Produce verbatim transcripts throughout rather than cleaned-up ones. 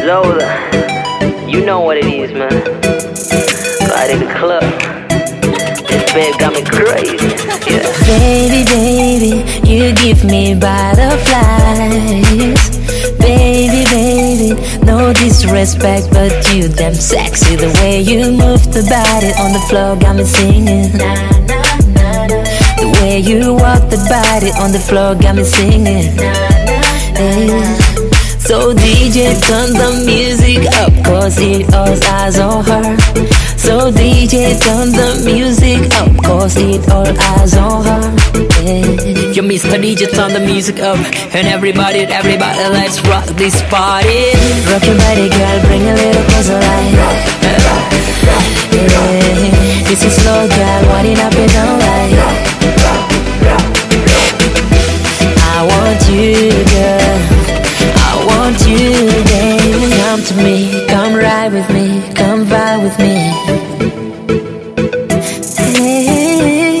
Zola, you know what it is, man. Right in the club. This babe got me crazy, yeah. Baby, baby, you give me butterflies. Baby, baby, no disrespect, but you damn sexy. The way you move the body on the floor got me singing. The way you walk the body on the floor got me singing. Yeah. So D J, turn the music up, cause it all eyes on her. So D J, turn the music up, cause it all eyes on her. Yeah. Yo, Mister D J, turn the music up, and everybody, everybody, let's rock this party. Rock your body, girl, bring a little closer light. Yeah. This is slow, girl, winding up and down like. I want you, girl, I want you, baby. Come to me, come ride with me, come vibe with me. Hey,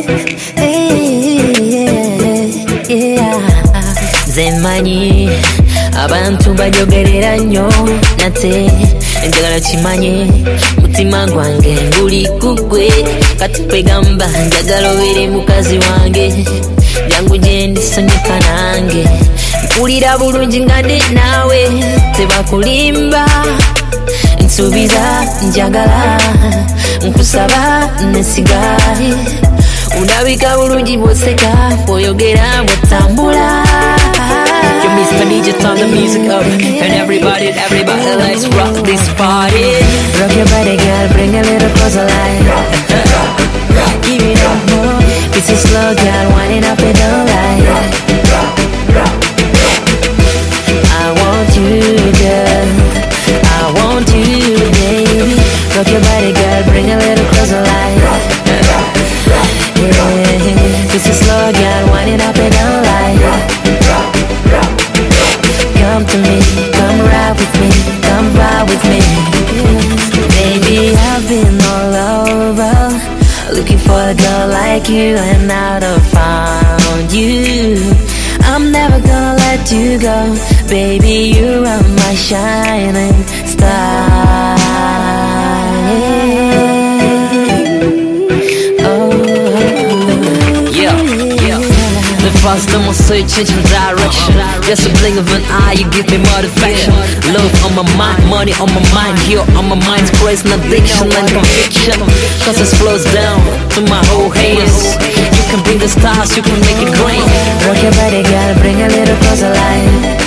hey, yeah. Zemanyi abantu bajogerera nnyo nate njagala kimanye mutima gwange nguli kugwe kati kwegamba njagala obeere mukazi wange jangu gye ndisanyuka nange mpulira bulungi nga ndi naawe tebakulimba nsuubiza njagala nkusaba nesigaye ulabika bulungi bw'oseka bw'oyogera bw'otambula. Yo, Mister D J, turn the music up, and everybody, everybody, let's rock this party. Rock your body, girl, bring a little closer light. Give it up more, this is slow, girl, winding up and down like. I want you, girl, I want you, baby. Rock your body, girl, bring a little closer light. Yeah, this is slow, girl, winding up and down like. Come to me, come ride with me, come ride with me. Baby, I've been all over, looking for a girl like you, and now I found you. I'm never gonna let you go, baby, you are my shining star. Fast demonstrate, changing direction. Just a blink of an eye, you give me motivation. Love on my mind, money on my mind. Here on my mind's crazy, addiction and conviction. Cause it flows down to my whole hands. You can bring the stars, you can make it great. Rock your body, girl, bring a little closer light.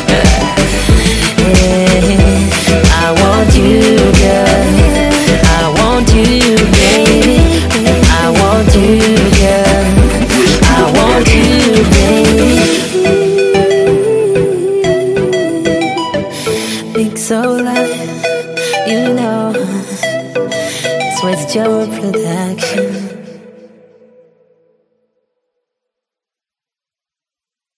Yeah, I want you, girl, I want you, baby. I want you, girl, I want you, baby. Big Zola, you know, it's with Joe Production.